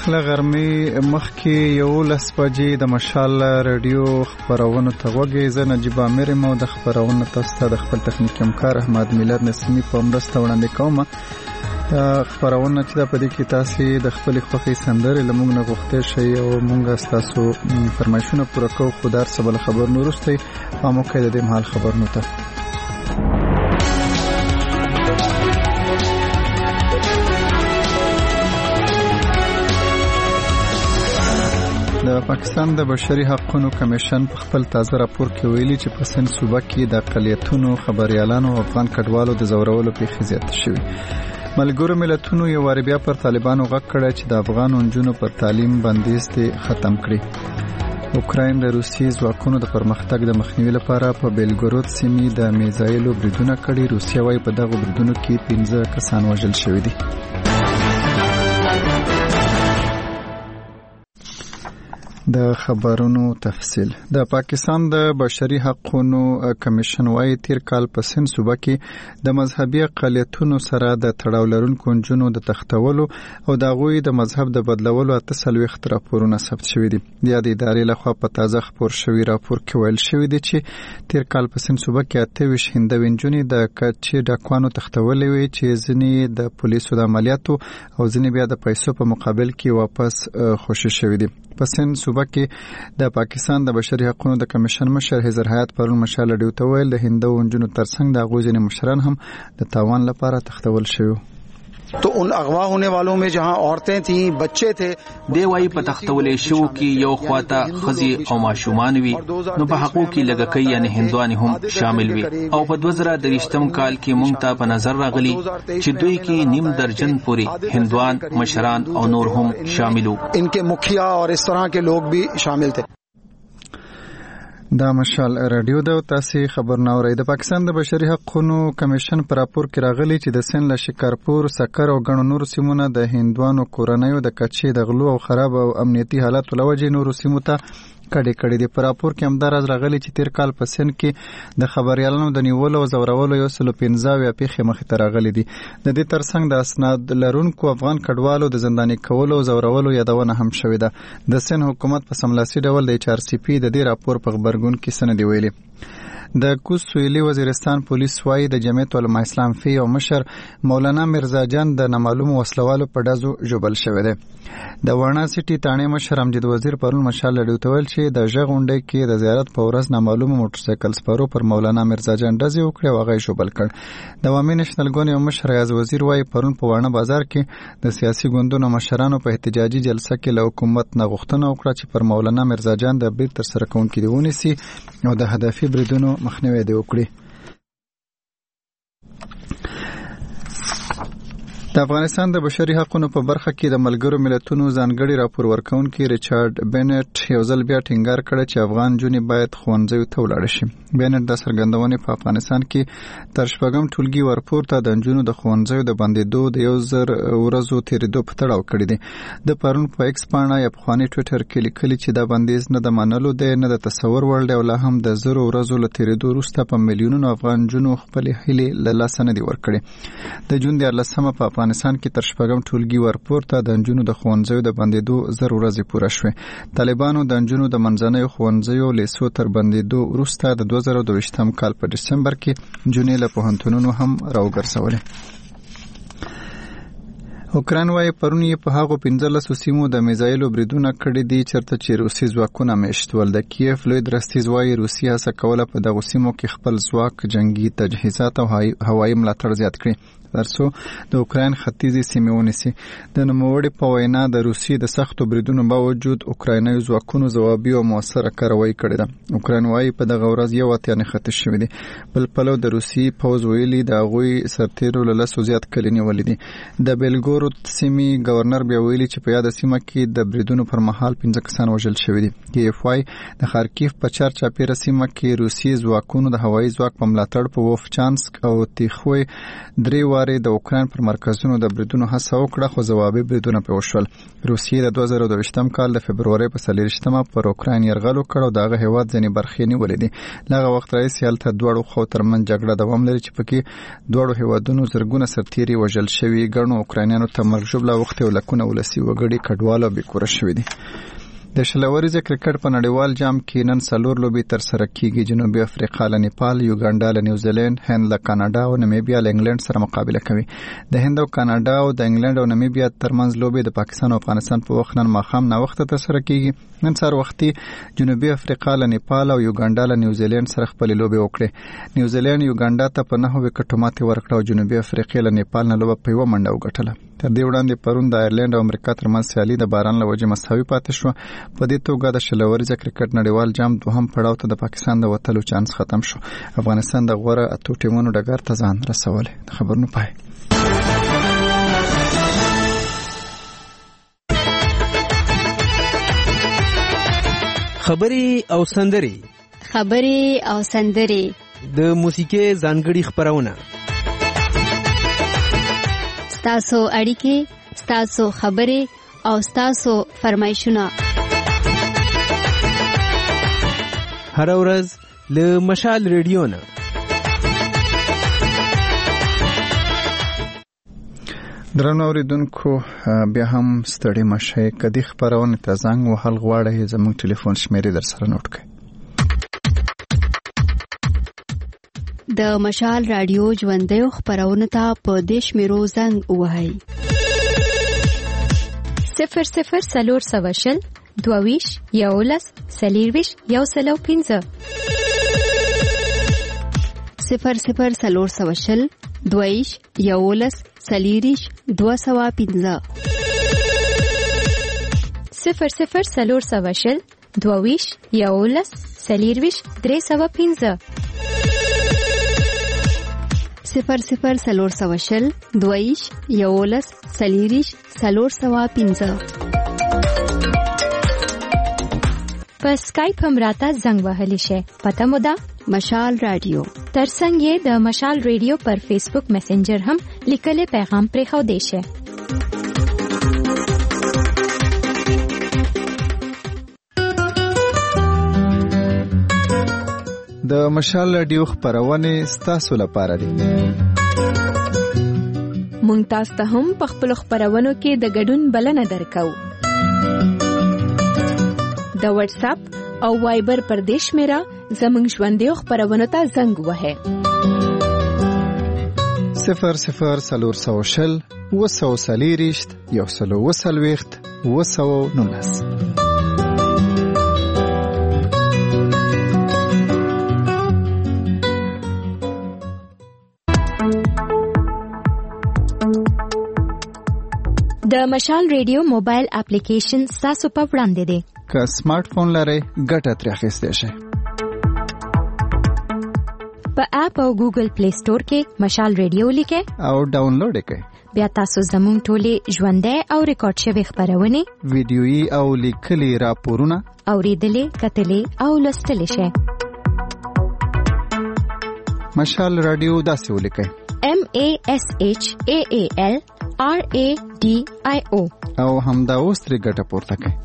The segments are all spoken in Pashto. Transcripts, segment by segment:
داخله غرمې مخکې 11 بجې د مشال رادیو خبرونه ته وګورئ. زه نجیب امیر مو د خبرونه تاسو ته د خپل تخنیکي همکار احمد میلاد نسیمی په مرسته وړاندې کوم. خبرونه چې د پدې کې تاسو د خپل خوښي سندره لمونږ نه غوښتل شي او مونږ تاسو فرمایشونه پوره کوو. خو در سبل خبر نورسته په موقع د دې مهال خبرونه ته د پاکستان د بشري حقوقو کمیشن په خپل تازه راپور کې ویلي چې په سند صوبه کې د اقلیتونو خبريالانو او افغان کډوالو د زورولو پیښې زیاتې شوې. ملګرو ملتونو یو وار بیا پر طالبانو غږ کړی چې د افغان نجونو پر تعلیم بندیز ختم کړي. اوکراین د روسي ځواکونو د پرمختګ د مخنیوي لپاره په بیلګورود سیمې د میزایلو بریدونه کړي. روسیا وايي په دغه بریدونو کې 15 کسان وژل شوي دي. د خبرونو تفصیل. د پاکستان د بشري حقوقو کمیشن وايي تیر کال په سند صوبه کې د مذهبي اقلیتونو سره د تړاو لرونکو نجونو د تختولو او د غوي د مذهب د بدلولو 48 راپورونه ثبت شوي دي. د ادارې لخوا په تازه خبر شوی راپور کې ویل شوی دی چې تیر کال په سند صوبه کې 28 هندوی نجونې د کچې ډاکوانو تختولې وي چې ځینې د پولیسو د عملیاتو او ځینې بیا د پیسو په مقابل کې واپس خوشی شوی دي. په سند صوبه کې د پاکستان د بشري حقوقو د کمیشن مشر هزر حیات پرون مشال ډیو ته ویل د هندو نجونو ترڅنګ د غوځنې مشران هم د تاوان لپاره تختول شوی. तो उन अगवा होने वालों में जहां औरतें थी बच्चे थे دیوای په تختولې شو کې یو خواته خزي او ماشومان وي نو په حقوق کې لګکې یعنی هندواني هم شامل وي او په 2023م کال کې مونږ ته په نظر راغلي چې دوی کې نیم درجن پوری هندوان مشران او نور هم شاملو. इनके मुखिया और इस तरह के लोग भी शामिल थे. دا مشال رادیو د تاسو خبرونه اورئ. د پاکستان د بشري حقوقو کمیشن پر راپور کې راغلي چې د سند له شکارپور سکر او غنو نور سیمونه د هندوانو کورنیو د کچې د غلو او خراب او امنیتي حالت لوجې نور سیمو ته کډې د راپور کې هم دراز راغلي چې تیر کال په سند کې د خبريالانو د نیولو او زورولو 115 پیښې مخې ته راغلي دي. د دې ترڅنګ د اسناد لرونکو افغان کډوالو د زنداني کولو او زورولو یادونه هم شوې ده. د سند حکومت په سملاسي ډول د HRCP د دې راپور په خبرګون کې سند ویلي. د کوز سویلي وزیرستان پولیس وايي د جمعیت علماء اسلام فی او مشر مولانا مرزا جان د نامعلوم وسلوالو په ډزو جوبل شوی دی. د وانا سټي تانه مشر امجد وزیر پرون مشال لډو تول چې د ژغونډې کې د زیارت په ورځ نامعلوم موټر سایکل سپارو پر مولانا مرزا جان ډزې وکړې او هغه جوبل کړ. د عوامي نېشنل ګوند یو مشر ریاض وزیر وايي پرون په وانا بازار کې د سیاسي ګوندونو مشرانو په احتجاجي جلسه کې له حکومت نه غوښتنه وکړه چې پر مولانا مرزا جان د برید تر سره کوونکي دی ونیسي او د هدفي بریدونو مخنیوي دی وکړي. د افغانستان د بشري حقوقو په برخه کې د ملګرو ملتونو ځانګړي راپور ورکونکي ریچارډ بینټ یو ځل بیا ټینګار کړ چې افغان جونې باید ښوونځیو ته ولاړ شي. بینټ د څرګندونې په افغانستان کې تر شپږم ټولګي ورپورته د نجونو د ښوونځیو د بندېدو د 1000 ورځو تیریدو په تړاو کړی دی. د پرون په ایکس پاڼه یا پخواني ټویټر کې لیکلي چې دا بندیز نه د منلو دی نه د تصور وړ دی او لا هم د 0 ورځو له تیریدو وروسته په میلیونونو افغان جونو خپل هیلې له لاسه نه دي ورکړي. د جون 14 په افغانستان کې تر شپږم ټولګي ورپورته د نجونو د ښوونځیو د بندېدو 0 ورځې پوره شوې. طالبانو د نجونو د منځنیو ښوونځیو لیسو تر بندېدو وروسته د 2022م کال په دسمبر کې جونې له پوهنتونونو هم راوګرځولې. اوکراین وايي پرون یې په هغو 15 سیمو د میزایلو بریدونه کړي دي چېرته چې روسي ځواکونه میشتول. د کیف لوی درستیز وايي روسیه هڅه کوله په دغو سیمو کې خپل ځواک جنگي تجهیزات او هوایي ملاتړ زیات کړي ترڅو د اوکراین ختیځي سیمې ونیسي. د نوموړي په وینا د روسي د سختو بریدونو باوجود اوکرایني ځواکونو ځوابي او موثره کاروایی کړې ده. اوکراین وايي په دغه ورځ یو اتیا ختیځ شوی دی. بل پلو د روسي پوز ویلي د هغوی سرتیرو له لسو زیات کلي نیولې دي. د بیلګورود سیمې گورنر بیا ویلي چې په یاده سیمه کې د بریدونو پر مهال 15 کسان وژل شوي دي. کیف وايي د خارکیف په چارچاپیره سیمه کې روسي ځواکونو د هوایي ځواک په ملاتړ په ووفچانسک او تیخوی درې لارې د اوکران پر مرکزونو د بریدونو هڅه وکړه خو ځوابي بریدونه پرې وشول. روسیې د 2022 کال د فبرورۍ په 24 پر اوکران یرغل وکړ او دغه هیواد ځینې برخې نیولې دي. لغه وخت راځي هلته دوړو خو ترمن جګړه دوام لري چې پکې دوړو هیوادونو زرګونه سرتیري وژل شوي، ګڼو اوکرانیانو ته مرګ ژوبله وخت او لکونه ولسی وګړي کډوال او بیکوره شوي دي. د شلوريز کرکټ په نړیوال جام کې نن 4 لوبې تر سره کیږي. جنوبي افریقا له نیپال، یوګانډا له نیوزیلند، هند له کاناډا او نامیبیا له انګلند سره مقابله کوي. د هند او کاناډا او د انګلند او نامیبیا ترمنځ لوبې د پاکستان او افغانستان په وخت نن ماښام نه وخت تر سره کیږي. نن سهار وختي جنوبي افریقا له نیپال او یوګانډا له نیوزیلند سره خپل لوبې وکړې. نیوزیلند یوګانډا ته په 9 وکټو ماتې ورکړه او جنوبي افریقا له نیپال نه لوبه په 1 منډه وګټله. تر دې وړاندې پرون د آیرلند او امریکا ترمنځ سیالي د باران له وجې مساوي پاتې شو. په دې توګه د شلوريز کرکټ نړیوال جام دوهم پړاو ته د پاکستان د وتلو چانس ختم شو. افغانستان د غوره اتو ټیمونو ډګر ته ځان رسولی. د خبرونو پای. خبرې او سندري د موسیقي ځانګړي خبرونه، ستاسو اړیکې، ستاسو خبرې او ستاسو فرمایشونه هر ورځ له مشال ریډیو نه. درنو اوریدونکو بیا هم ستړي مشه کدي خبرونه ته زنګ وهل غواړي زموږ ټلیفون شمیرې در سره نوٹ کړئ. د مشال رادیو ژوندۍ خبرونه ته په دیش میرو زنګ وهاي 00 22 11 سلیرویش یو سلو 15 00 22 11 سلیریش 215 00 22 11 سلیرویش 315 00 22 11 سلیریش 415 په سکایپ هم راته زنګ وهلی شي. پته مو ده مشال رادیو. ترڅنګ یې د مشال رادیو پر فیسبوک میسنجر هم لیکلي پیغام پرې خو دی شي. د مشال رادیو خبرونه ستاسو لپاره دي. مونږ تاسو ته هم په خپل خبرونو کې د ګډون بلنه درکو. د واتس اپ او وایبر پر دیش میرا زمنګ ژوندۍ خبرونه ته زنګ وهه 00 وسوسلیریشت یو سلو وسلويخت وسو نونس. د مشال رادیو موبایل اپلیکیشن تاسو په وړاندې دی. که سمارټ فون لرئ ګټه ترې اخیستی شئ. په اپ او ګوګل پلی سٹور کې مشال رادیو لیکئ او ډاونلوډ کړئ. بیا تاسو زموږ ټولې ژوندۍ او ریکارډ شوی خبرونه، ویډیويي او لیکلي راپورونه اوریدلې، کتلې او لوستلې شئ. مشال رادیو داسې ولیکئ: MASHAAL RADIO او همدا اوس ترې ګټه پورته کړئ.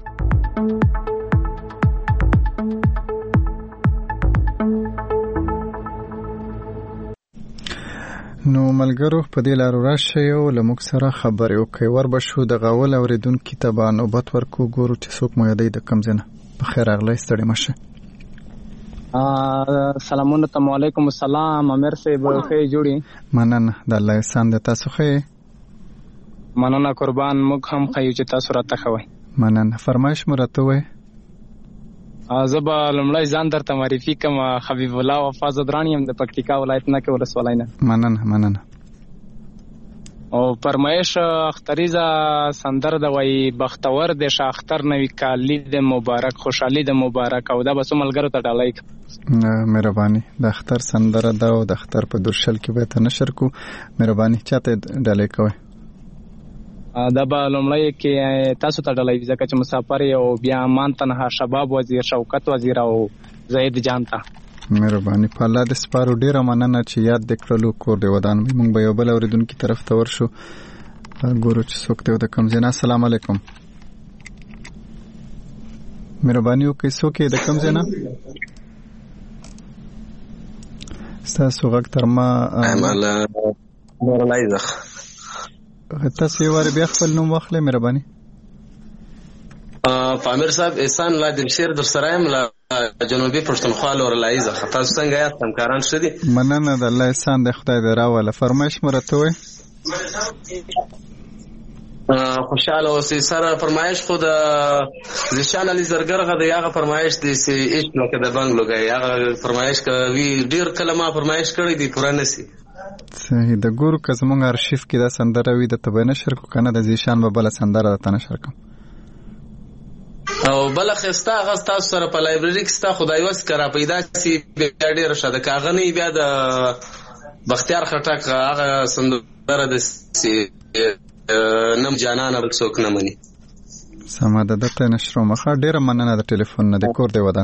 نو ملګرو په دې لارو راشئ او له موږ سره خبرې وکړئ. وربشو د غاول اوریدونکو ته به نوبت ورکو، ګورو چې څوک مو یادوي د کوم ځای نه. بخیر راغلی، ستړي مه شئ. سلامونه ته. وعلیکم السلام. امیر صاحب ښه جوړي؟ مننه، د الله احسان دی. تاسو ښه؟ مننه قربان. موږ هم ښه یو چې تاسو راته ښه وایئ. مننه. فرمایش مو راته ووایئ. زه به لومړی ځان درته معرفي کړم. حبیب الله وفا زدرانی یم د پکتیکا ولایت نکې ولسوالۍ نه. مننه. او فرمایش اختریزه سندر د وای بختور د شاختر نوی کالی د مبارک، خوشحالي د مبارک، او دا بس ملګرو ته ډالۍ. مهرباني. د اختر سندره ده او د اختر په درشل کې به ته نشر کو. مهرباني چاته ډالۍ کوي؟ دا به لومړی کې تاسو ته ډالۍ ځکه چې مسافر یو، بیا مان تنها شباب وزیر، شوکت وزیر او زید جان ته. مهرباني په الله د سپارو. ډیره مننه چې یاد د کړلو کور دی ودان. موږ به یو بل اوریدونکو طرف ته ورشو ګورو چې څوک دی د کوم ځای. السلام علیکم. مهرباني وکړئ څوک د کوم ځای نه؟ ستاسو غږ تر ما تاسو یې وارې بیا خپل نوم واخلئ مهرباني. پامیر صاحب احسان الله دلشیر در سره یم له جنوبي پښتونخوا لورلایزه. تاسو څنګه یاست؟ همکاران ښه دي؟ مننه د الله احسان دی خدای دې راوله. فرمایش مو راته وایئ. خوشحاله اوسئ. سره فرمایش خو د زیشان علي زرګر غه د هغه فرمایش دی چې عشق نو کې د بنګ لګي هغه فرمایش کوي. ډیر کله ما فرمایش کړی دی پوره نسی. صحیح. د ګورو که زمونږ ارشیف کې دا سندره وي د تبه نشر کو کنه د زیشان به بل سندره د تنشر کوم او بل خستا هغه تاسو سره په لایبرری کې ستا خدای وس کرا پیدا سي بیا ډیر شاده کاغنی بیا د بختیار خټک هغه سندره د نم جانان ابل څوک نه مني. سما د دته نشرو مخه. ډیر مننه د ټلیفون نه د کور دی ودان.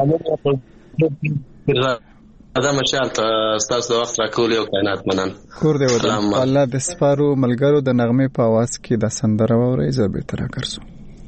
دا مشال تاسو د وخت راکول یو کائنات منن. کور دی ودان. الله د سپارو ملګرو د نغمه په आवाज کې د سندره ووري زه به تر راګرځم.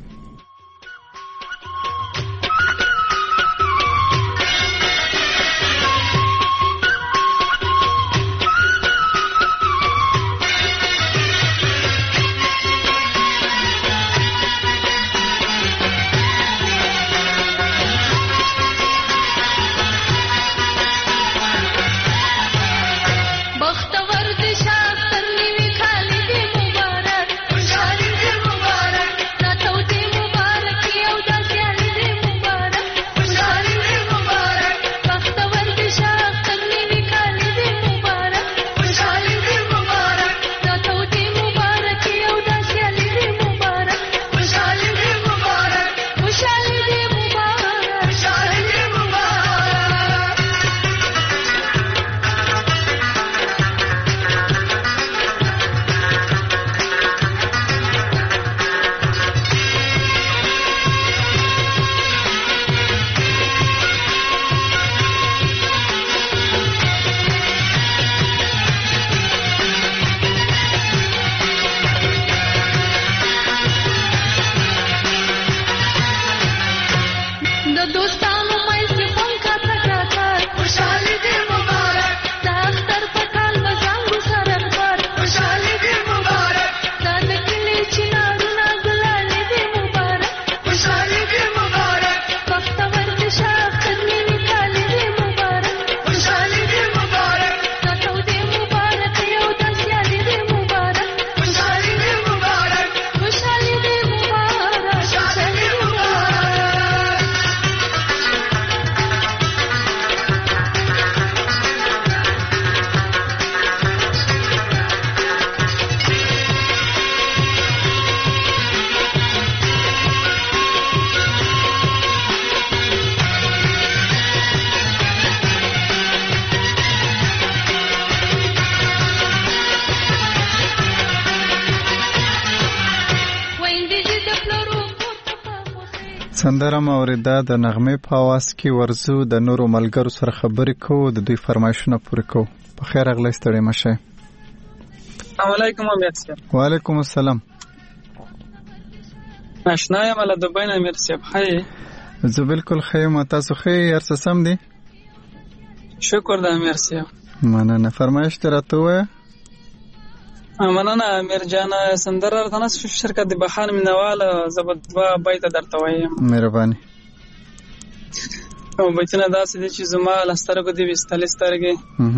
سندره مورده د نغمه په आवाज کې ورزو د نورو ملګرو سره خبرې کوو د دوی فرمایشونه پوره کوو. په خیر اغلی ستړي مشه. السلام علیکم امیر صاحب. وعلیکم السلام. آشنا یم له دوبۍ نه امیر صاحب. هاي زه بالکل خیم. تاسو خې هر څه سم دي؟ شکر د امیر صاحب. مننه. فرمایش تراته وای. مننه امیر جان. سندره تنس شرکت د بخان منوال زبدوا بیت درته وایم. مهرباني. او بیتونه داسې دي چې زما لسترګو دی وستل سترګې.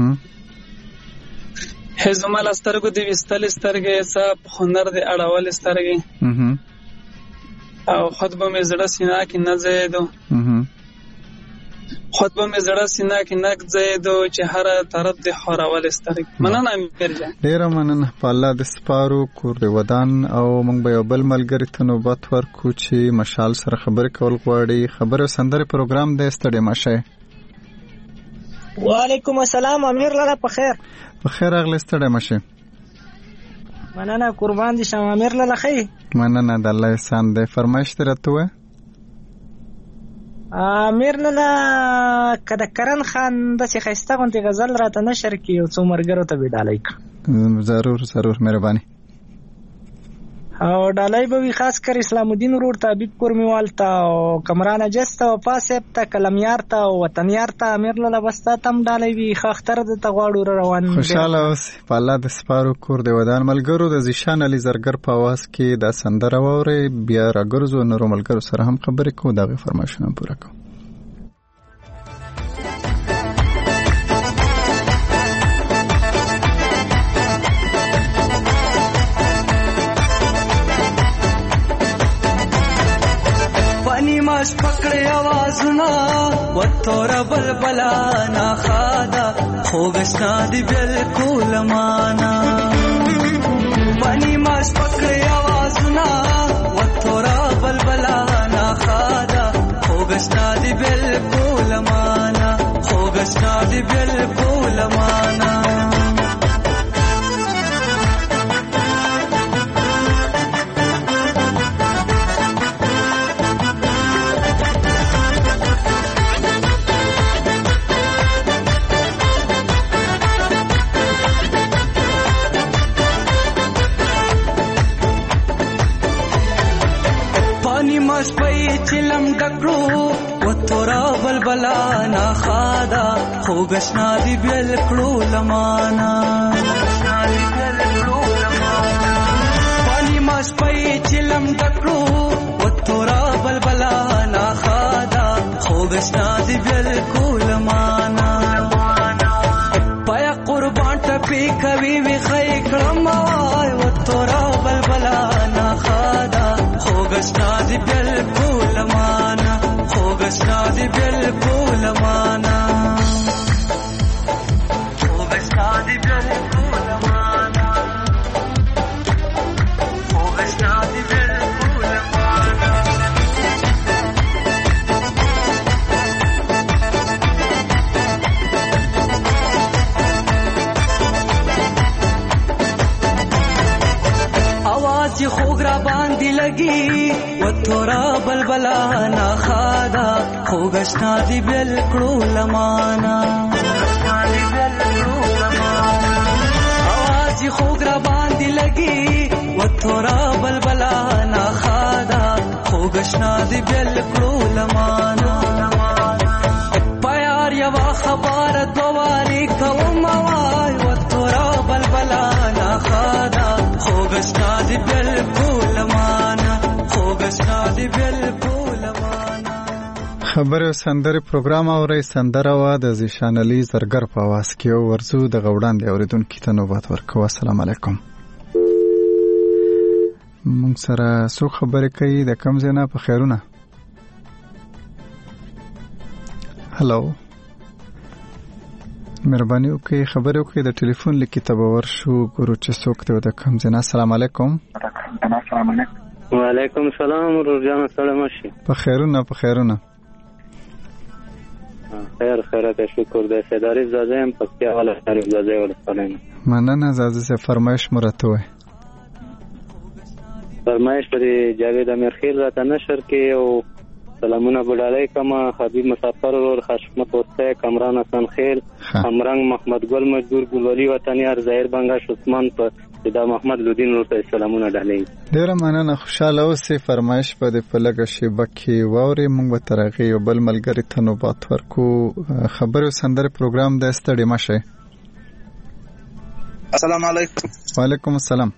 هي زما لسترګو دی وستل سترګې صاحب هنر دی اړول سترګې. او خطبه مې زړه سینا کې نه زیدو. خطبه مې زړه سینا کې نک زیدو چې هر طرف دی خورول سترګې. مننه امیر جان. ډیر مننه. په الله د سپارو کور دی ودان. او موږ به یو بل ملګری ته نوبت ورکو چې مشال سره خبرې کول غواړي. خبره سندره پروګرام دی. ستړي مشه. وعلیکم السلام امیر لره. په خیر. په خیر اغلی ستړي مشه. مننه قربان دي شم امیر لره. خی مننه د الله احسان دی. فرمایش ترته و. امیر لالا کده کرن خان داسې ښایسته غوندې غزل راته نشر کړي یو څو ملګرو ته به ډالۍ کړم. ضرور مهرباني. او ډالۍ به وي خاص کر اسلام الدین ورور ته، حبیب کورمیوال ته، او کمران اجس ته، وفا صاحب ته، کلمیار ته او وطنیار ته. امیر لالا بس تا تم ډالۍ وي ښه اختر درته غواړو روان. خوشحاله اوسئ په الله د سپارو کور د ودان. ملګرو د زیشان علي زرګر په اواز کې دا سندره واورئ، بیا راګرځو نورو ملګرو سره هم خبرې کوو، د هغې فرمایشونه پوره کوو. ماش پکړې आवाजونه وتور بلبلا نا خادا خوګشنا دی بالکل معنا. پانی ماش پکړې आवाजونه وتور بلبلا نا خادا خوګشنا دی بالکل معنا، خوګشنا دی بالکل معنا. ماش پای چلم ډکړو وتورا بلبلا نا خادا خوګشنا دی بالکل لمانا. پانی ماش پای چلم ډکړو وتورا بلبلا نا خادا خوګشنا دی بالکل لمانا. پایا قربان ټپی کوي وی خی کړم وای وتورا بلبلا نا خادا خوګشنا دی بالکل معنا، خوګشنا دی بالکل معنا، خوګشنا دی بالکل معنا، خوګشنا دی بالکل معنا. आवाज خوګ را باندې لګي وتورا بلبلا نا خادا خوګشنا دی بالکل معنا. आवाज خوګ را باندې لګي وتورا بلبلا نا خادا خوګشنا دی بالکل معنا. پیار یوا خبر دوالي کوم وای وتورا بلبلا نا خادا خوګشنا دی بالکل معنا، خوګشنا دی بالکل معنا. خبر او سندره پروګرام اوري سندره وا د زیشان علي زرګر په اواز کې او ورزو د غوډان دی اوریدونکو ته نوبت ورکو. السلام علیکم. مونږ سره څو خبرې کوي د کم زینا په خیرونه. هلو مهرباني وکړئ خبرې وکړئ د ټلیفون لیکي ته به ورشو ګورو چې څوک دی د کم زینا. السلام علیکم. وعلیکم السلام ورجان سلام شي. په خیرونه خیرات شکر دې سیداری زاده هم پکې والا شریف زاده ولسلام. مننه زاده سے فرمایش مرته وي. فرمایش پرې جاوید امیر خیل راته نشر کې او سلامونه بډالای کما حبیب مسافر اور خشمت وسته کمران حسن خیل امرنګ محمد ګل مزدور ګلولي وطنیار ظاهر بنگاش عثمان په دا محمد لودین ورته سلامونه ډالای. ډیر مننه خوشاله اوسې. فرمایش په دې پلګه شی بکی ووري مونږ به ترغه یو بل ملګری ته نوبت ورکو. خبرو سندره پروګرام د ستړي مشه. السلام علیکم. وعلیکم السلام.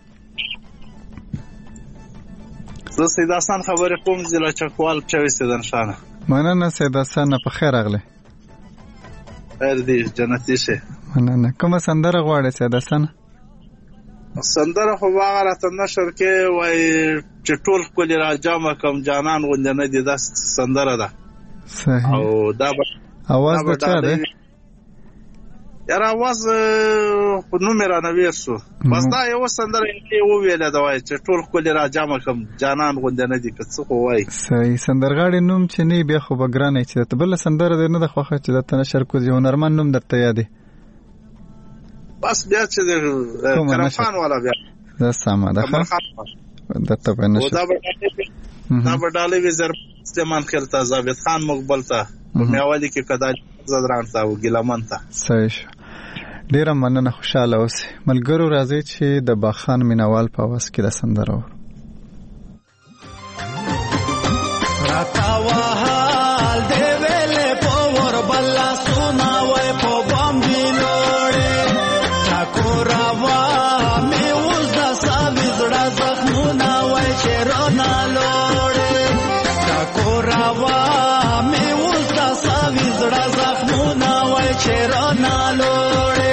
زه سید حسن خبرې کوم ضلع چکوال چوي سیدن شانه. مننه سید حسن په خیر اغله. خیر دی جنتی شه. مننه. کومه سندره غواړې سید حسن؟ سندره خو هغه راته نشر کې وای چې ټول کلی را جامه کوم جانان غوندې نه دي. دا سندره ده صحیح. او دا اواز د چا ده؟ یاره आवाज نو میرا نویسو بس دا یو سندره یې وویل دا وای چې ټول کلی را جامه کوم جانان غوندې نه دي که څه خو وای. صحیح. سندرغاړي نوم چې نه بیا خو بګرانه چې ته بل سندره ده نه د خوخه چې د تنشر کوزي هنرمن نوم درته یادې بس بیا چې کرفان والا بیا دا ساما ده ښه درته په نشه دا به ډالې وي سلیمان خیل ته ثابت خان مقبل ته میاوالي کې کدال زدران ته او ګلمن ته. صحیح. ډیره مننه، خوشاله اوسئ. ملګرو راځي چې د باخان مینوال په واس کې د سندره راتاوا حال دی ویلې په ور بلا سونا وای په بام دی لوړې ټاکوروا می اوس د ساوي زړه زخمونه وای چې رونا لوړې ټاکوروا می اوس د ساوي زړه زخمونه وای چې رونا لوړې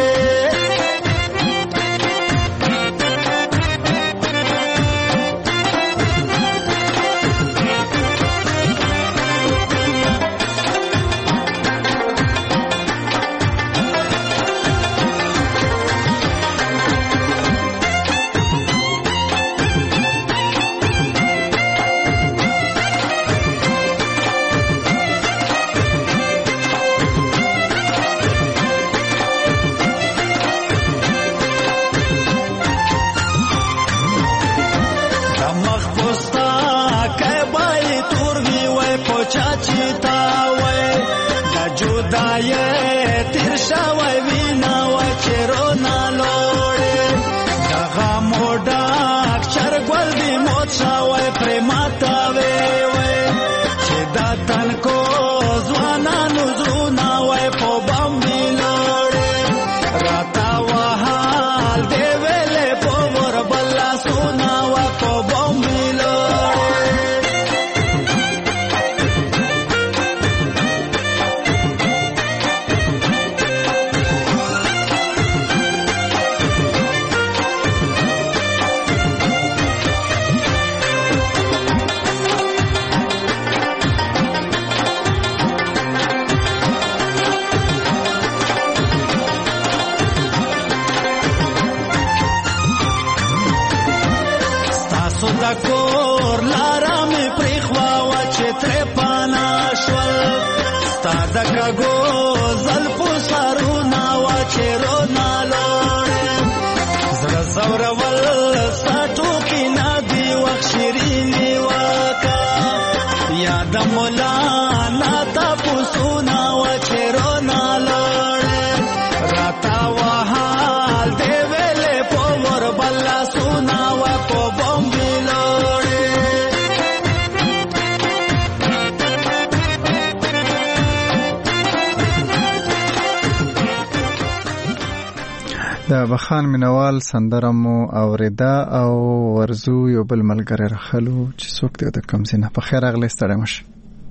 د بخان مینوال سندره مو اوریدا او ورزو یو بل ملګری راخلو چې څوک دی د کوم ځای نه. په خیر راغلی، ستړی مشه.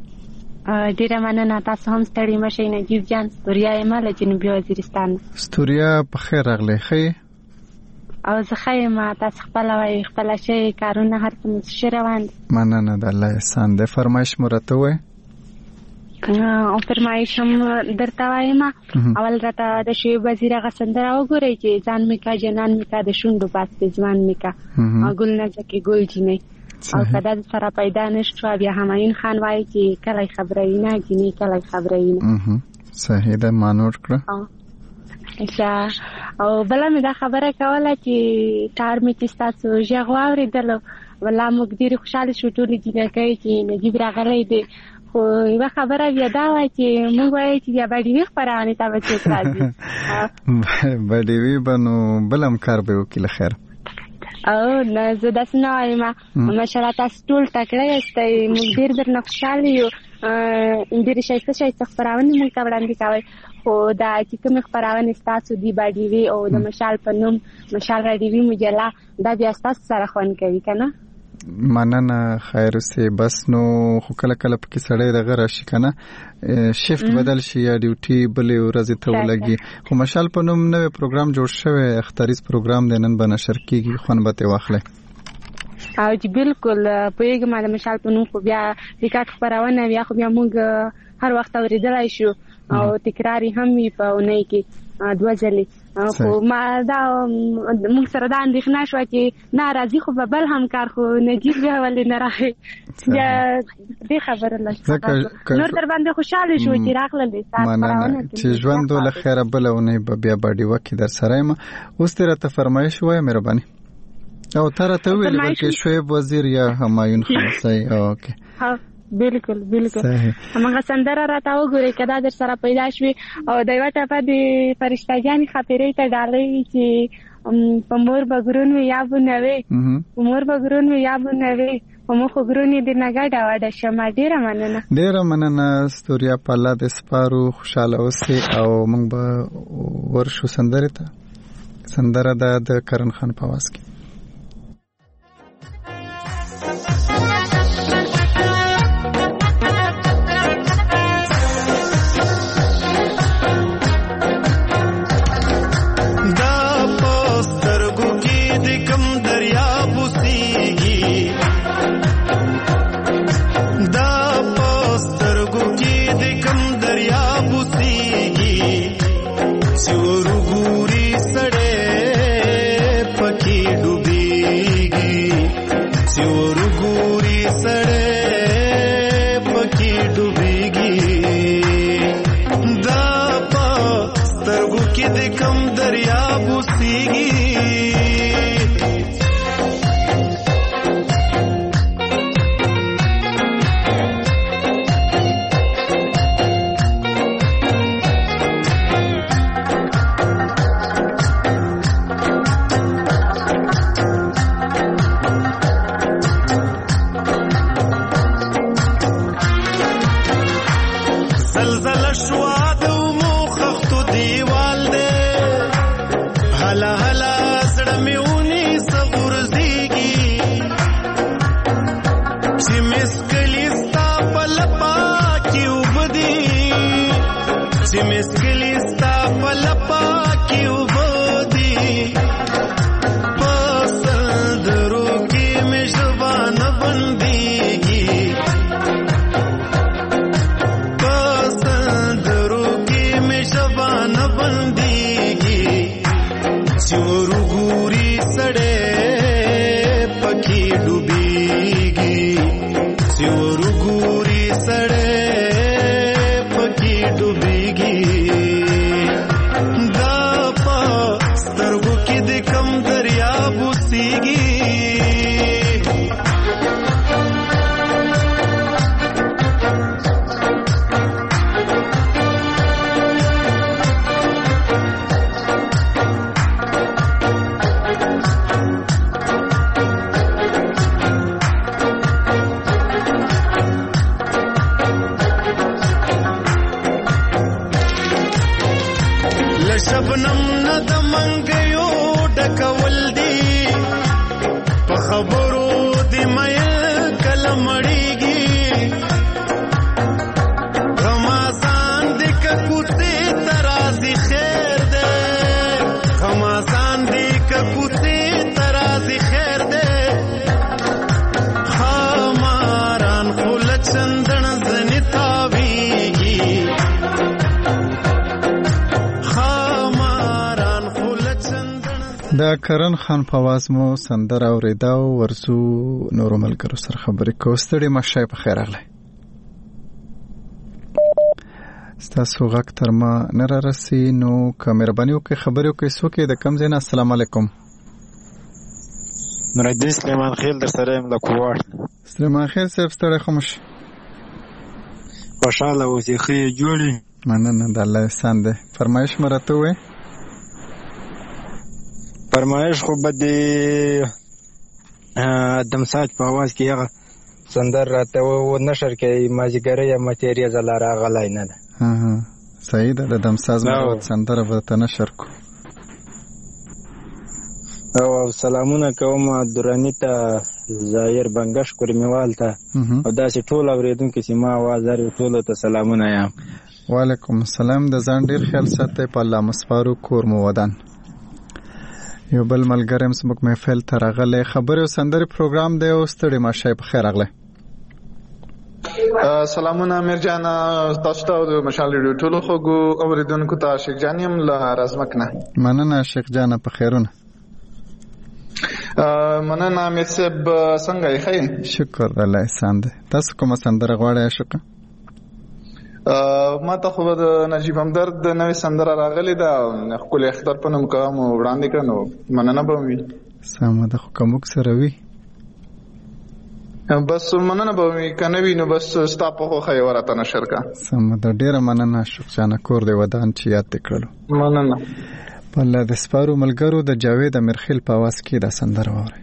ډیره مننه، تاسو هم ستړي مشئ. نجیب جان ستوریا یم له جنوبي وزیرستان. ستوریا په خیر راغلی. ښه او زه ښه یم، تاسو خپله وایئ، خپله ښه کارونه هر څه مو ښه روان دي؟ مننه، د الله احسان دی. فرمایش مو راته ووایئ. او فرمایش هم درته وایم. اول راته د شعیب وزیر هغه سندره وګورئ چې ځان مې کا جنان مې کا د شونډو باس د ځوان مې کا ګل نه ځکې ګل جینۍ. او که دا سره پیدا نه شوه بیا همایون خان وایي چې کلی خبروي نه جینۍ کلی خبروي نه. صحیح ده، ما نوټ کړه. او بله مې دا خبره کوله چې ټار مې چې ستاسو غږ واورېدلو، والله موږ ډېرې خوشحاله شو ټولې جینکۍ چې نجیب راغلی دی. خو یوه خبره بیا دا وه چې موږ وایو چې بیا بډیوي خپرونې ته به څوک راځي. بډیوي به نو بل هم کار به وکړي له خیره. او نه زه داسې نه وایم، ماشاءالله تاسو ټول تکړه یاستئ، موږ ډېر درنه خوشحاله یو. ډېرې ښایسته ښایسته خپرونې موږ ته وړاندې کوئ. خو دا چې کومې خپرونې ستاسو دي بډیوي او د مشال په نوم مشال راډیوي مجله، دا بیا ستاسو سره خوند کوي که نه؟ مننه، خیر اوسې. بس نو خو کله کله پکې سړی دغه راشي که نه، شفت بدل شي یا ډیوټي بلې ورځې ته ولګي. خو مشال په نوم نوی پروګرام جوړ شوی، اختریز پروګرام دی، نن به نشر کېږي، خوند به ترې واخلئ. او چې بالکل پوهېږم د مشال په نوم خو بیا ریکارډ خپرونه بیا خو بیا موږ هر وخت اورېدلی شو او تکرار هم وي په اونۍ کې 2 ځلې. خو ما دا موږ سره دا اندېښنه شوه چې نه راځي خو به بل همکار خو نجیب بیا ولې نه راغی. بیا دې خبره نور در باندې خوشحاله شو چې راغللې. مننه چې ژوند له خیره بله اونۍ به بیا باډیوه کې در سره یم. اوس دې راته فرمایش ووایه مهرباني. او ته راته وویلې بلکې شعیب وزیر یا همایون خان. صحیح. اوکې بالکل همغه سندره راته وګورئ که دا در سره پیدا شوي او د یوه ټپه د فرشتګانې خاطرې ته ډالۍ چې په مور به ګرون وي یا به نه وي په مور به ګرون وي یا به نه وي په مخو ګرون یې درنه ګډه وډه شمه. ډېره مننه ستوریا په الله دې سپارو، خوشحاله اوسئ او موږ به ورشو سندرې ته. سندره ده د کرن خان په आवाज کې. د کرن خان په आवाज مو سندره اوریدا او ورسو نورو ملګرو سره خبرې کوو. ستړي مشه په خیر راغلی. ستاسو غږ تر ما نه رارسي نو که مهرباني وکړئ خبرې وکړئ. څوک یې د کوم ځای نه؟ السلام علیکم. نورالدین سلیمان خیل در سره یم له کوواړ. سلیمان خیل صاحب ستړی خو مشه؟ خوشحاله اوسئ، ښه یې جوړې. مننه، د الله احسان دی. فرمایش مې راته ووایئ. فرمایش خو به د دمساج په आवाज کې هغه سندر راته و نشر کې مازیګری یا ماتیری زلا راغلی نه ده. صحیح ده، د دمساز مراد سندره به ته نشر کو. او سلامونه کوم درانی ته، ظاهر بنګش کورمیوال ته او داسې ټول اوریدونکو چې ما आवाज لري ټولو ته سلامونه یم. وعلیکم السلام. د ځان ډیر خیال ساتئ، په الله مسپارو، کور مو ودان. یو بل ملګری هم زموږ محفل ته راغلی. خبرې او سندرې پروګرام دی او ستړي مشه په خیر راغلی. سلامونه امیر جان، تاسو ته د مشال ریډیو ټولو خوږو اوریدونکو ته شیخ جان یم له رزمک نه. مننه شیخ جان، په خیرونه. مننه امیر صاحب، څنګه یې؟ ښه. شکر الله احسان دی. تاسو کومه سندره غواړئ عاشقه؟ ما ته خو د نجیب همدرد د نوې سندره راغلې ده، ښکلې اختر په نوم کوم وړاندې کړه، نو مننه به وي. سمه ده، خو که موږ سره وي بس مننه به کنه وینو بس ستا په خو خي ورته نشر کا سم د ډیره مننه شخصانه کور دی ودان چې یاد تکړلو مننه په لږ سپارو ملګرو د جاوید امرخیل په आवाज کې د سندره وره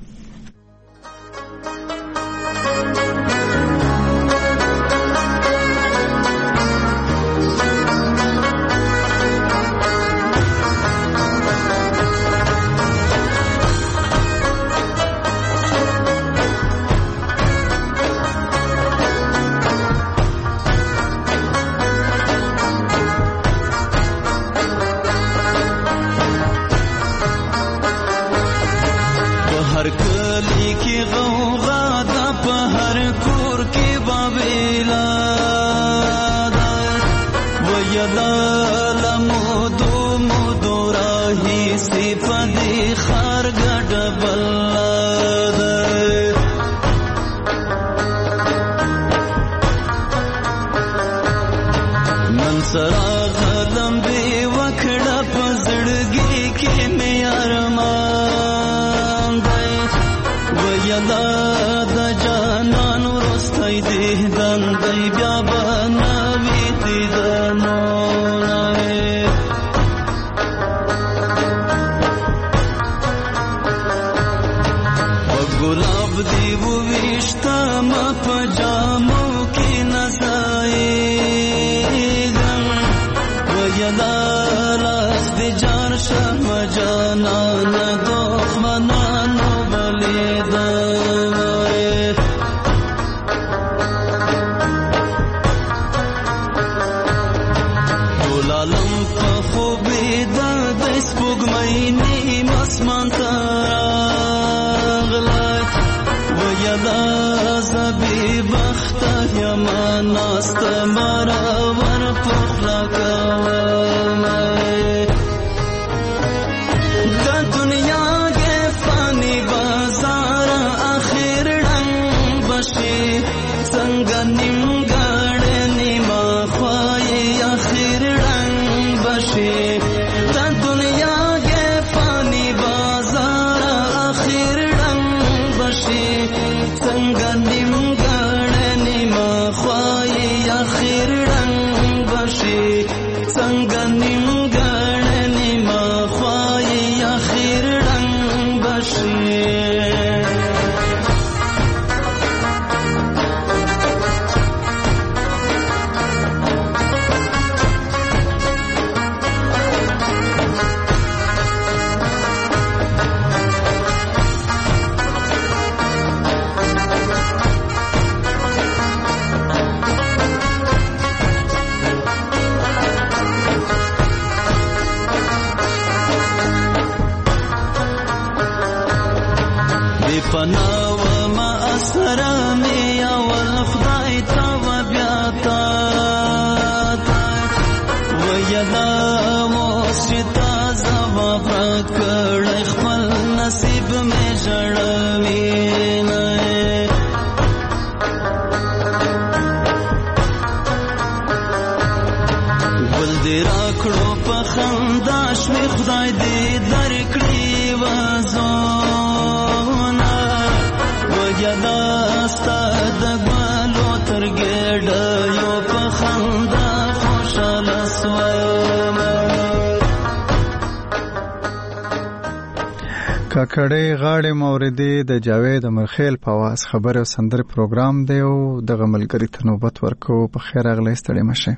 کاکړې غاړې موردې د جاوید امرخیل په आवाज خبر او سندره پروګرام دی او د غملګری ته نوبت ورکو په خیر اغلې ستړي مشه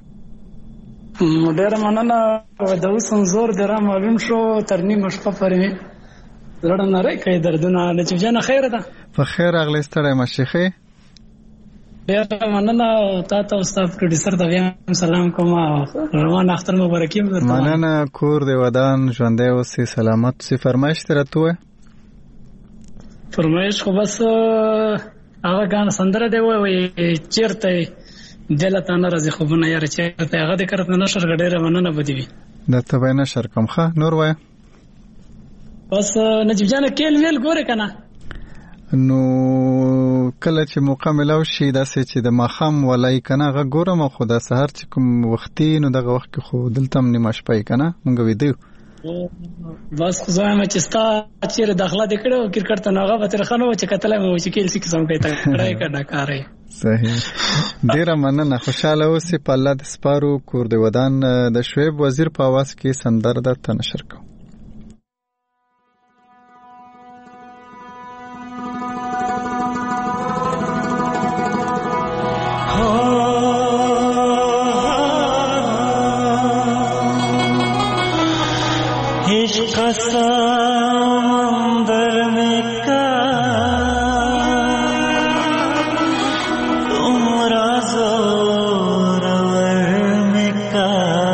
ډېر مننه د اوسن زور درا معلوم شو تر نیمه شپه پرې لړ نه راي کوي دردونه د چجنه خیر ده په خیر اغلې ستړي مشه خې ډېر مننه تا ته استاد پروډوسر د ویم سلام کوم روان اختر مبارکي مننه کور دی ودان ژوندې اوسې سلامت سي فرمایش ترته فرمایش خو بس هغه غان سندره دی وای چیرته دلته نه راځي خو نه یاره چیرته هغه د کرت نه نشر غډېره مننه بدی د تبه نشر کوم ښه نور وای بس نجیب جان کېل ویل ګوره کنه نو کله چې موقع ملو شي داسې چې د ماخام ولای کنه غ ګورم خو د سحر چې کوم وختي نو دغه وخت خو دلته نیمه شپه کنه مونږ ویدیو بس خو زما چې ستا چیرې داخله دې کړو کرکټ ته ناغه به تر خنو چې کتلای مو چې کیل سکه سم کوي ته کړای کړه کاري صحیح. ډیره مننه، خوشاله اوسې په الله د سپارو. کور د ودان د شعیب وزیر په आवाज کې سندره د تنشر کو. समंदर में का तुमरा जोरवर में का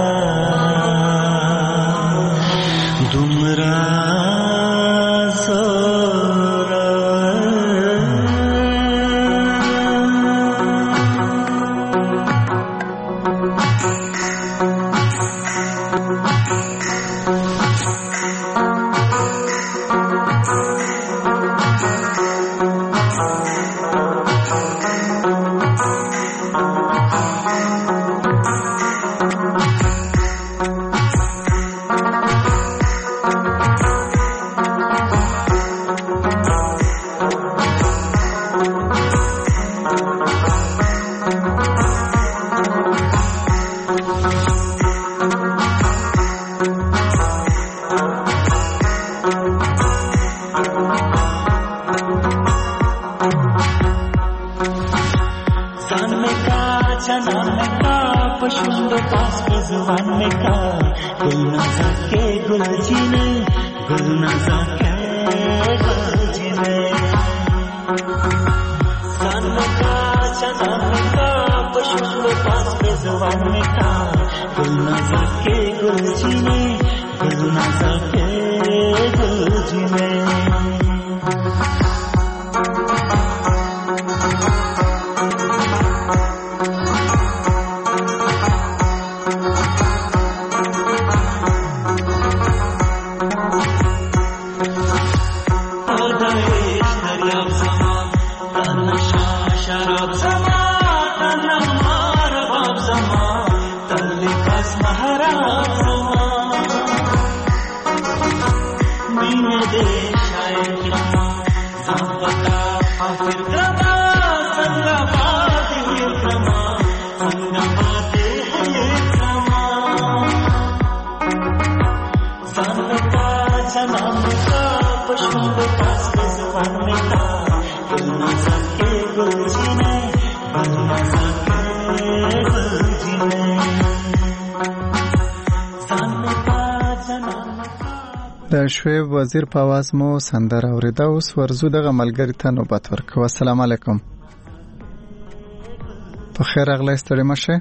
तुमरा د شعیب وزیر په आवाज مو سندره اوریده. اوس ورزو دغه ملګری ته نوبت ورکوه. السلام علیکم. په خیر اغلی ستړي مشه.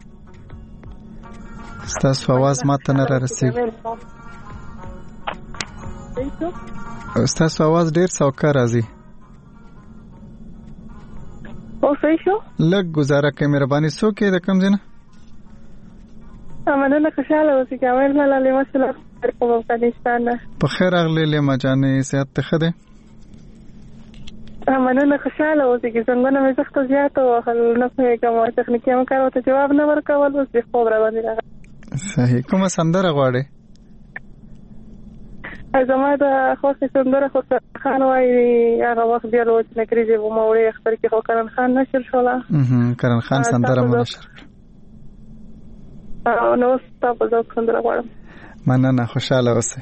ستاسو आवाज ماته نه رسیږي. ستاسو आवाज ډیر څوکه راځي. او صحیح شو؟ لږ گزاره کوي مهرباني. څوک یې د کوم ځای نه؟ مننه، خوشاله اوسئ. کامل ملالۍ مسله کوم افغانستان نه. په خیر اغلی لیما جانې، صحت ته ښه دی؟ مننه، خوشاله اوسئ. څنګه مې سخت زیات او نه پوهېږم تخنیکي همکارو ته جواب نه ورکول، اوس د خوب را باندې راغلی. صحیح. کومه سندره غواړئ؟ زما د خوښې سندره خو خان وایي هغه وخت بیا لوچ نکریزې و موړې اختر کې خو کرن خان نشر شوله. کرن خان سندره مو نشر کړه. نو ستا په ذوق سندره غواړم. مننه، خوشاله اوسئ.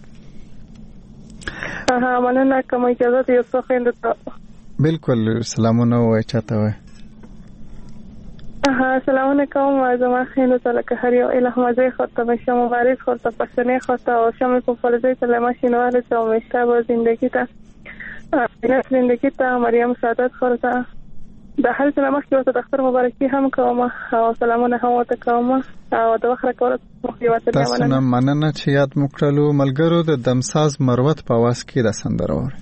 مننه. کوم اجازه ته یو څه خویندو ته بالکل سلامونه ووایئ. چاته وایئ؟ سلامونه کوم زما خویندو ته، لکه هر یو الهمزۍ خورته، مشه مبارز خورته، پښتنې خورته او شمې په فلزۍ ته، لما شینوالو ته او مشتاب زندگی ته، زندگی ته، مریم سعادت خورته. د هر څه مخکې ورته د اختر مبارکي هم کوم او سلامونه هم ورته کوم او د وخت راکوله تاسو نه مننه چې یاد مو کړلو. ملګرو د دمساز مروت په आवाज کې دا سندره واورئ.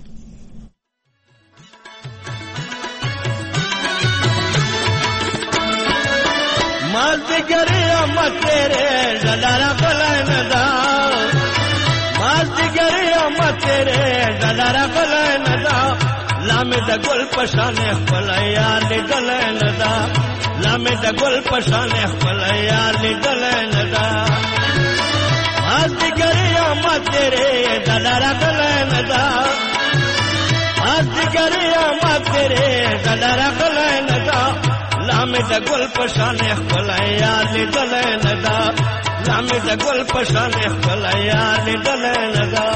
مازدیګری امه تیرې ډلاره بلی نه ده، مازدیګری امه تیرې ډلاره بلی نه ده، لامې د ګل په شانې خپل یار لیدلی نه ده، لامې د ګل په شانې خپل یار لیدلی نه ده. مازدیګری امه तेरे दलरा गलनदा मजगरिया मत तेरे दलरा गलनदा लामे द गुल पशाने खलया ले दलनदा लामे द गुल पशाने खलया ले दलनदा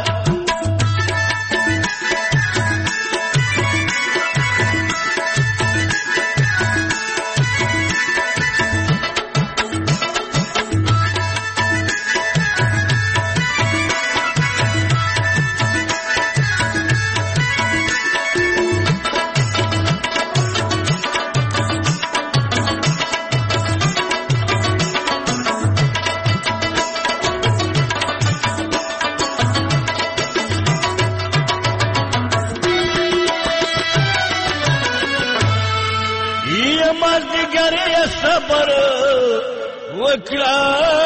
सबर वकड़ा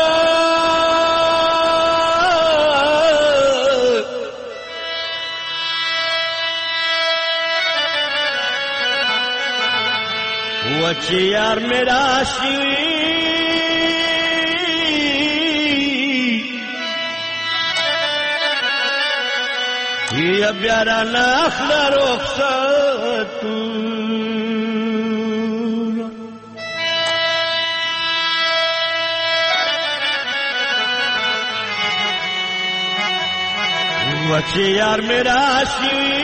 वची यार मेरा शिवी ये प्यारा नाखला रोखसा तू वची यार मेरा शिवी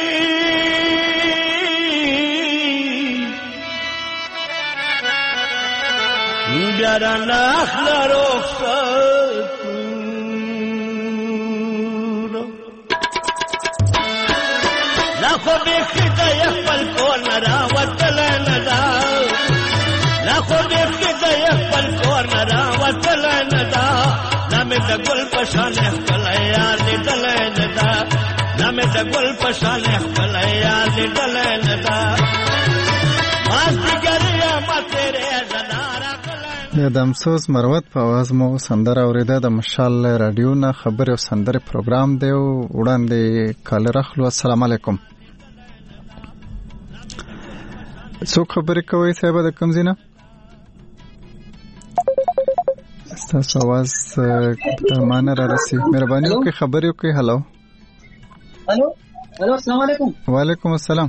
प्यारा नाखला रोखसा लाखों बेखिदा यखबल को नरा वतल नदा लाखों बेखिदा यखबल को नरा वतल नदा नामे द गुल पशाने खलया ले दलनदा नामे द गुल पशाने खलया ले दलनदा मजगरिया मत तेरे दलरा د امسوس مروت په आवाज مو سندره اوریده د مشال رادیو نه خبر او سندره پروګرام دی وړاندې کال راخلو. السلام علیکم. څوک خبرې کوي صاحب د کوم ځای نه؟ ستاسو आवाज مانه را رسي. مهرباني وکړئ خبرې وکړئ. هلو السلام علیکم. وعلیکم السلام.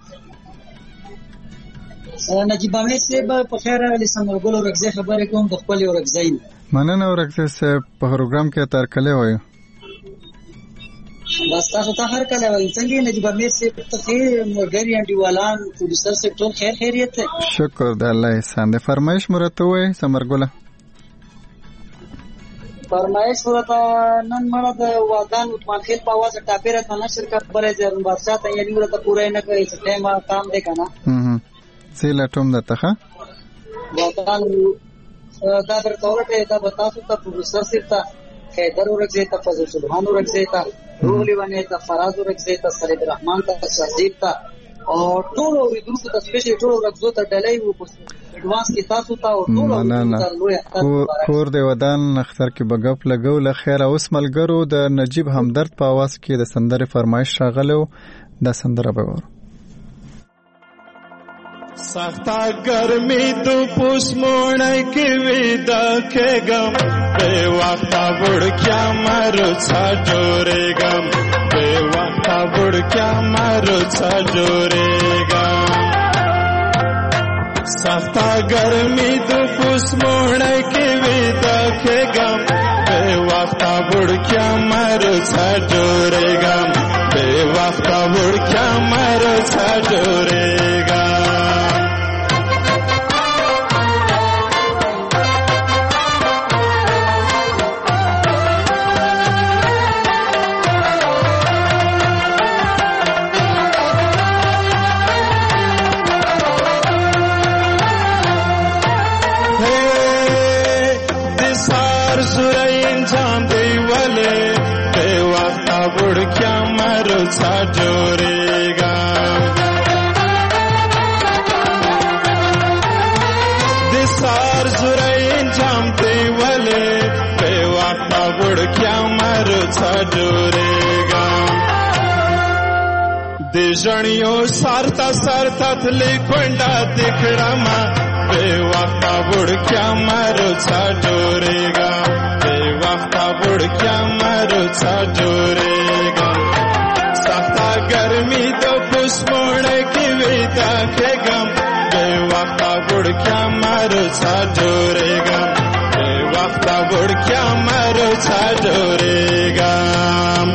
نجیب احمد صاحب په خیر راغلی. سمرګل ورغزي خبرې کوم د خپل ورغزي. مننه ورغزي صاحب په پروګرام کې تر کله وایو. بس تاسو ته هر کله وایي. څنګه نجیب احمد صاحب ته خیر مرګري انډیوالان پروډوسر صاحب ټول خیر خیریت ده؟ شکر د الله احسان ده. فرمایش مرته وایي سمرګل. فرمایش ورته نن مړه د وادان عثمان خیل په आवाज ټاپیره ته نشر خبره زرن بادشاہ ته یعنی ورته پوره نه کوي چې ټیم کام دی کنه. سیلا ټوم دته وادان دا برتورته دا بتاسو ته پروفیسر صاحب ته حیدر ورغزي ته فضل سبحان ورغزي ته روغلی ونه ته فراز ورغزي ته سرید الرحمن ته شهزیب ته او ټول ورغزو ته سپیشل ټول ورغزو ته ډلای وو ایڈوانس کې تاسو ته او ټول کور دی ودان اختر کې بغپ لګو له خیر اوس ملګرو د نجیب همدرد په आवाज کې د سندره فرمایش راغلو. د سندره به ور سختا گرمی دو پوس موڑے کی ویدا کے گم بے وقتا بڑ کیا مارو چھا جورے گم بے وقتا بڑ کیا مارو چھا جورے گم سختا گرمی دو پوس موڑے کی ویدا کے گم بے وقتا بڑ کیا مارو چھا جورے گم بے وقتا بڑ کیا مارو چھا جورے گم جورے گا دسار زرین جامتے والے بے وقتا بڑھ کیا مرو چھا جورے گا دیجنیوں سارتا سارتا تھلی کنڈا دکھڑا ماں بے وقتا بڑھ کیا مرو چھا جورے گا بے وقتا بڑھ کیا مرو وړکیا مرو څاډورېګم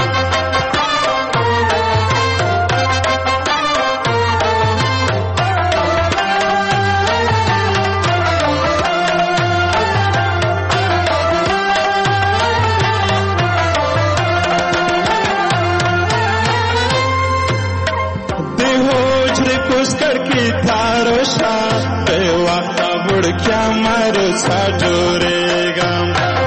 وړکیا مرو څاډورېګم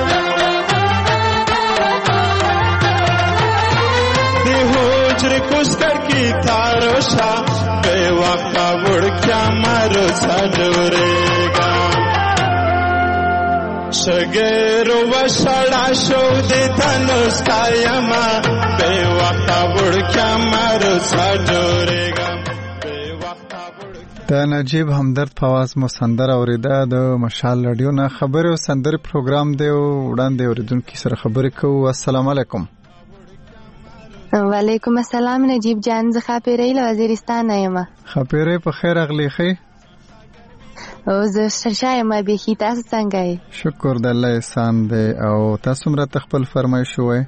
د حجرې کوستر کې تاروشه بې وخته وړکیا مرو څاډورېګم شګېرو وشړا شو د تنوستایما بې وخته وړکیا مرو څاډورېګم. د نجیب همدرد په आवाज مو سندره اوریده د مشال رادیو نه خبرې او سندرې پروګرام دی وړاندې اوریدونکو سره خبرې کوو. السلام علیکم. وعلیکم السلام نجیب جان، زه خاپیرې له وزیرستان یم. خاپیرې په خیر اغلی خې او زه شایم به خې تاسو څنګه یې؟ شکر د الله احسان دی. او تاسو مرته خپل فرمایش وای؟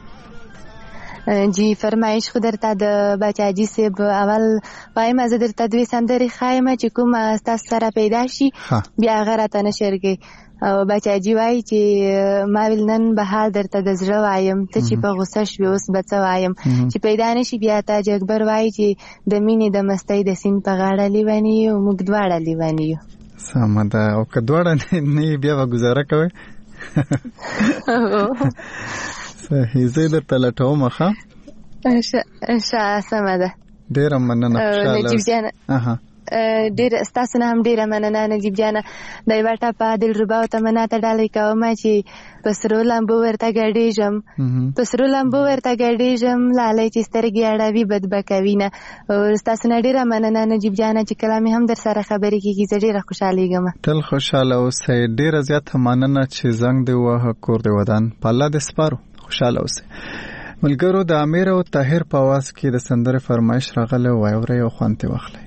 جی فرمایش خو درته د بچاجي صاحب اول وایم، زه درته دوی سندرې خایم چې کوم تاسو سره پیدا شي بیا هغه راته نشرګي. او بچاجي وایي چې ما ویل نن بهار درته د زړه وایم، ته چې په غوسه شوې اوس به څه وایم، چې پیدا نشي بیا تاج اکبر وایي چې د مینې د مستۍ د سیند په غاړه لیونی یو موږ دواړه لیونی یو. سمه ده. او که دواړه نه بیا به گزاره کوئ. صحیح. زه درته لټوم ښه سمه ده. ډېره مننه. نجیب جانه ډېر ستاسو نه هم ډېره مننه نجیب جانه. د یوه ټپه دلربا او تمنا ته ډالۍ کومه چې په سرو لمبو ورته ګډېږم، په سرو لمبو ورته ګډېږم، لالۍ چې سترګې اړوي بد به کوي نه. ستاسو نه ډېره مننه نجیب جانه چې کله مې هم در سره خبرې کېږي زه ډېره خوشحالېږم. تل خوشحاله اوسئ. ډېره زیاته مننه چې زنګ دې ووهه کور دې ودان. په الله دې سپارو. خوشحاله اوسئ. ملګرو د امیر او طاهر په आवाज کې د سندرې فرمایش راغلی، واورئ او خوند ترې واخلئ.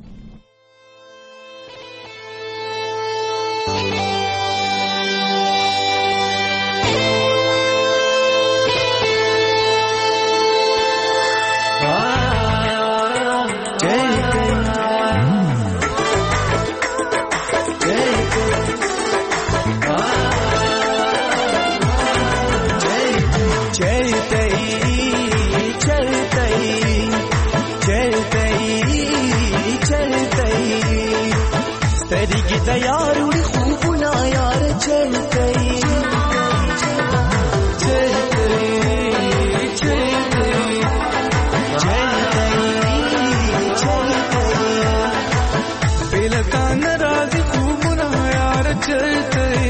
यारुड़ी खूब ना यार चल गई चल गई चल गई चल गई चल गई दिल का नाराज खूब ना यार चल गई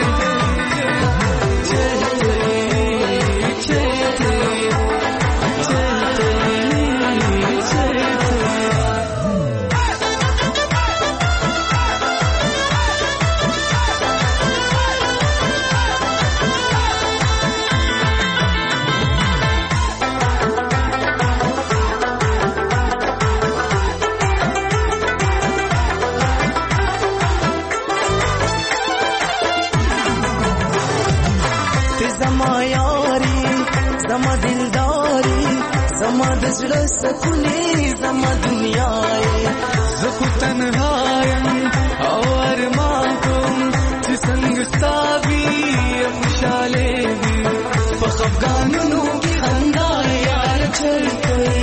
चल गई चल गई चल गई चल زړه سکونې زما دنیا یې زه خو تنهایم او ارمان کوم چې څنګه ستا وي خوشحالې وي په خفګانونو کې خندا یار چل کوي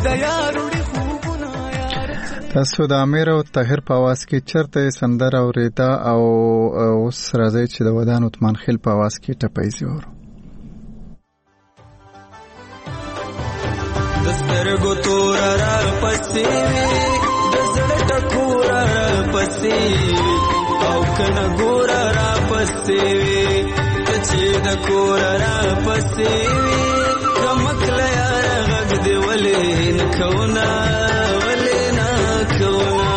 تاسو د امیر او طاهر په आवाज کې چرته سندره اوریدا او اوس راځي چې د ودان عثمان خیل په आवाज کې ټپایزي ورو. دسترګو تور را پسې د زړه ټکور را پسې او کنه ګور را پسې چې د کور را پسې کمکل یار غږ دی ولې نکونا ولې نکونا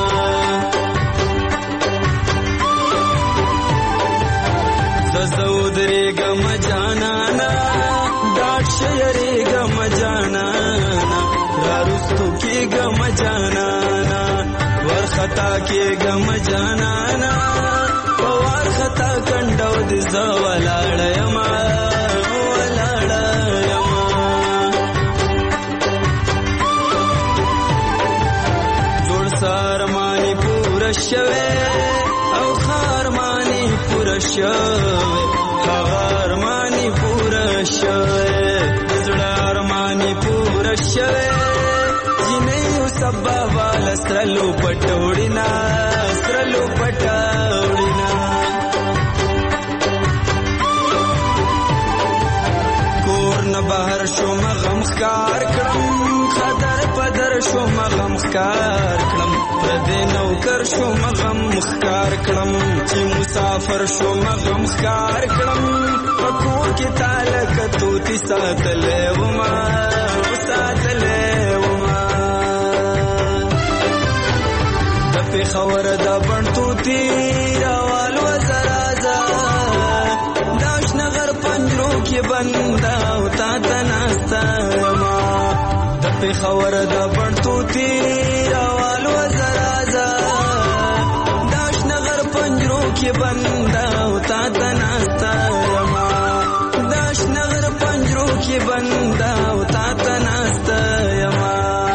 زودري غم جانانا داټ شيري غم جانانا رارستو کې غم جانانا ورخطا کې غم جانانا پوار خطا کنډو د زولاړ یما ولاړ یما جوړ سارمانی پورا شوه او خارمانی پورا شوه خارمانی پورا شوه زړارمانی پورا شوه جنې سبا وال سترلو پټوړینا سترلو پټوړینا کور نه بهر شو مغم خار کړم خدر پدر شو مغم خار کړم پردې نوکر شو مغم خار کړم چې مسافر شو مغم خار کړم پکور کې تعلق توتی ساتلې وما ساتلې وما په خبر د بنتو تیروال وزرازا داش نغر پنجرو کې بندا او تا تناستا ما د په خبر د بنتو تیروال وزرازا داش نغر پنجرو کې بندا او تا تناستا ما داش نغر پنجرو کې بندا او تا تناستا ما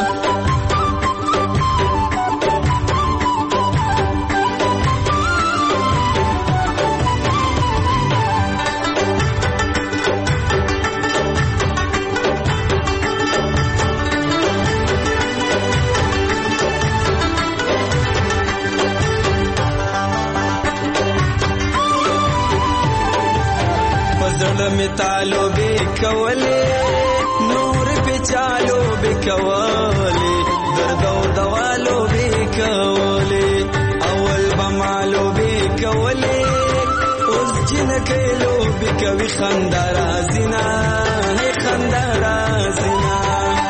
می تالو بے کولے نور پہ چالو بے کولے دردو دوالو بے کولے اول بمالو بے کولے اس جن کلو بے کوي خندارا زنا ہے خندارا زنا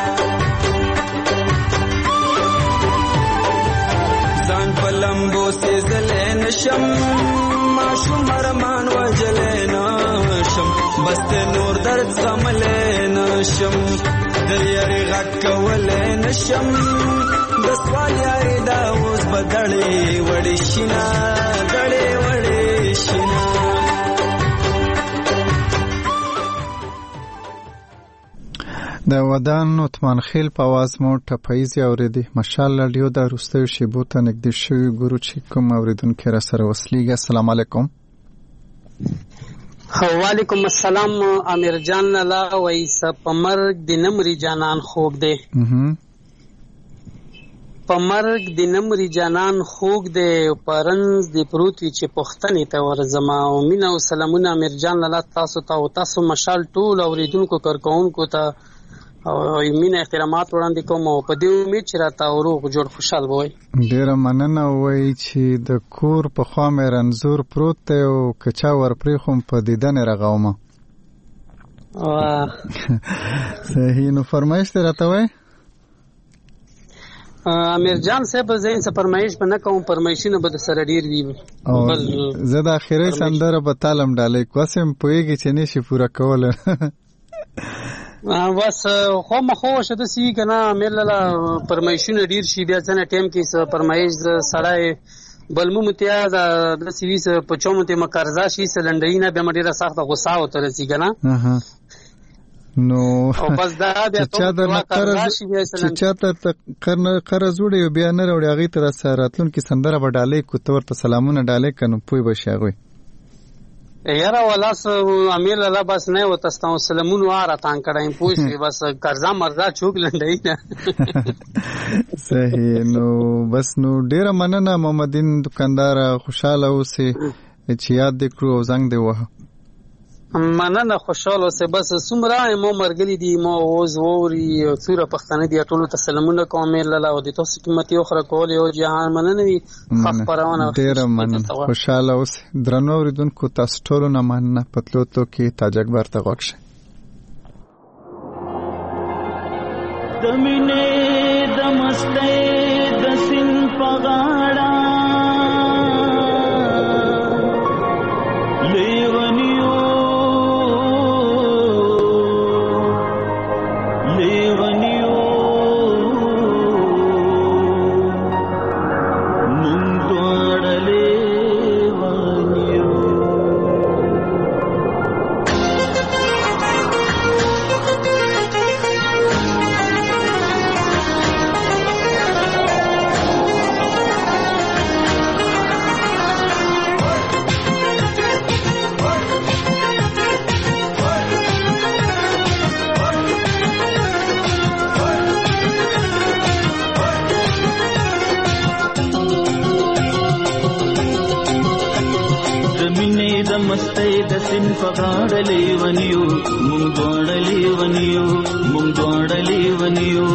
ځان پلمبو سے زلین شم ماشو مرمان وجلین شم بس نور درد زملین شم دریاری غک کولین شم دسوال یاری دا اوز بدڑی وڑی شنا دڑی وڑی شنا د ودان عثمان خیل په आवाज مو ټپایزي اوریدي. مشال رادیو د روستیو شیبو ته نږدې شوی ګورو چې کوم اوریدونکو را سره وسلیږي. السلام علیکم. وعلیکم السلام. امیر جان لا وایس پمرګ د نمرې جانان خوب دی پمرګ د نمرې جانان خوب دی پرنز دی پروتوي چې پښتنې ته ورزما او مینا او سلامونه امیر جان لا تاسو ته او تاسو مشال ټول اوریدونکو کارکونکو ته او مینا احترامات وړاندې کوم او په دې امید چې راته روغ جوړ خوشحال وای. ډیره مننه. وای چې د کور په خوا مې رنزور پروت دی او کچا ورپرې خو په دیدن رغاومه. صحیح. نو فرمایش ته راته وای امیر جان صاحب زین څه فرمایش به نه کوم فرمایشونه به سره ډیر وی زه د اخیری سندره په تالم ډالې کوسم پویږي چې نشي پورا کوله بس خو مخو شته سی کنه امیر لاله فرمایشونه ډیر شي بیا څنګه ټیم کې فرمایش سړی بلمو متیا د سیویس په چومته مقرضه شي سلندینه به مډیره سخت غوسه او تر سي کنه نو بس دا بیا چې د چاته قرض وړي بیا نه وړي هغه تر سره راتلون کې سندره وډالې کو تور ته سلامونه ډالې کنه پوي بشاغوي یاره ولاس امیر الله بس نه وتستاو سلامون واره تان کړم پوښي بس قرضا مرزا چوک لنډای نه صحیح. نو بس نو ډیره مننه محمدین دکاندار، خوشاله اوسې چې یاد دې کړو او زنګ دې وه. مننه، خوشاله اوسې. بس څومره مو مرګلي دي مو اوس ووري څوره پښتنه دي ټولو ته سلامونه کوم الله او دې تاسو قیمتي اخره کول او جهان مننه وي خف پرونه ډیره مننه، خوشاله اوسې. درنو اوریدونکو تاسو ټولو نه مننه. پتلوتو کې تاجک برته غوښه دمینه دمسته د سین پغاړه لیونیو مستی د سین پغاړه لیونیو مونږ دواړه لیونیو مونږ دواړه لیونیو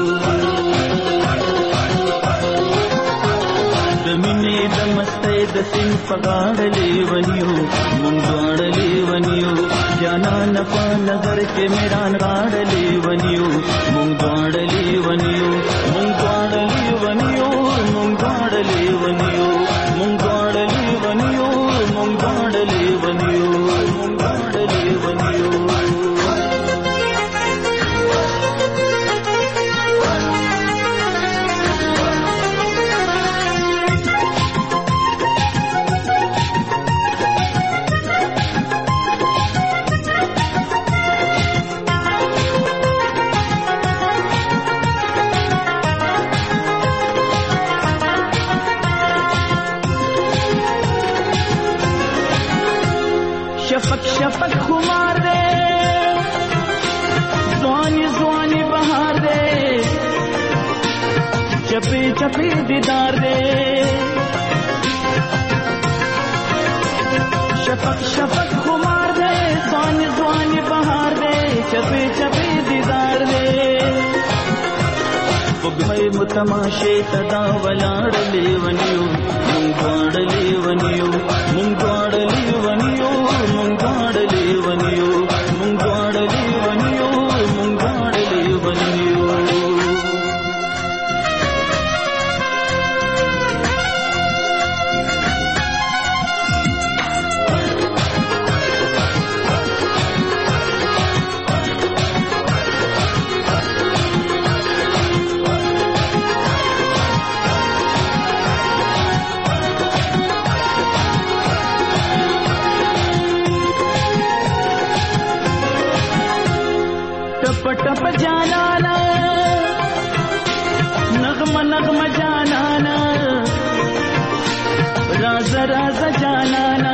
د مینې د مستی د سین پغاړه لیونیو مونږ دواړه لیونیو جانان په نظر کې میران غاړه لیونیو مونږ دواړه لیونیو مونږ دواړه لیونیو مونږ دواړه لیونیو مونږ دواړه لیونیو مونږ دواړه لیونیو مونږ دواړه لیونیو शफक खुमार दे ज़वानी ज़वानी बहार दे चपे चपे दीदार दे शफक खुमार दे ज़वानी ज़वानी बहार दे चपे चपे दीदार दे बुगमई मुतमाशे तदा वलाड़ लेवनियो मुंगवाड़ लेवनियो मुंगवाड़ लेवनियो मुंगवाड़ लेवनियो मुंगवाड़ लेवनियो मुंगवाड़ लेवनियो टप जानाना नगमा नगमा जानाना राज राज जानाना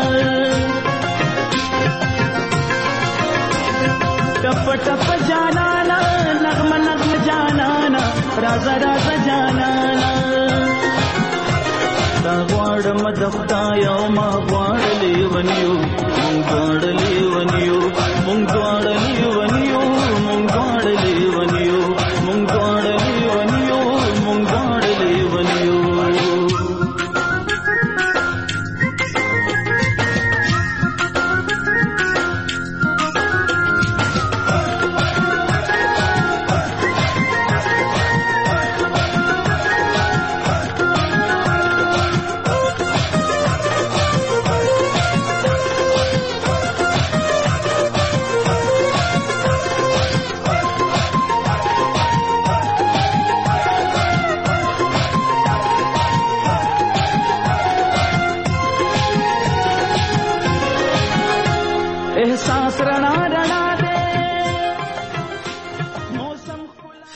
टप टप जानाना नगमा नगमा जानाना राज राज जानाना तागवाड़ मदख्ताया मा ग्वाड़ लेवनियो मुंगवाड़ लेवनियो मुंगवाड़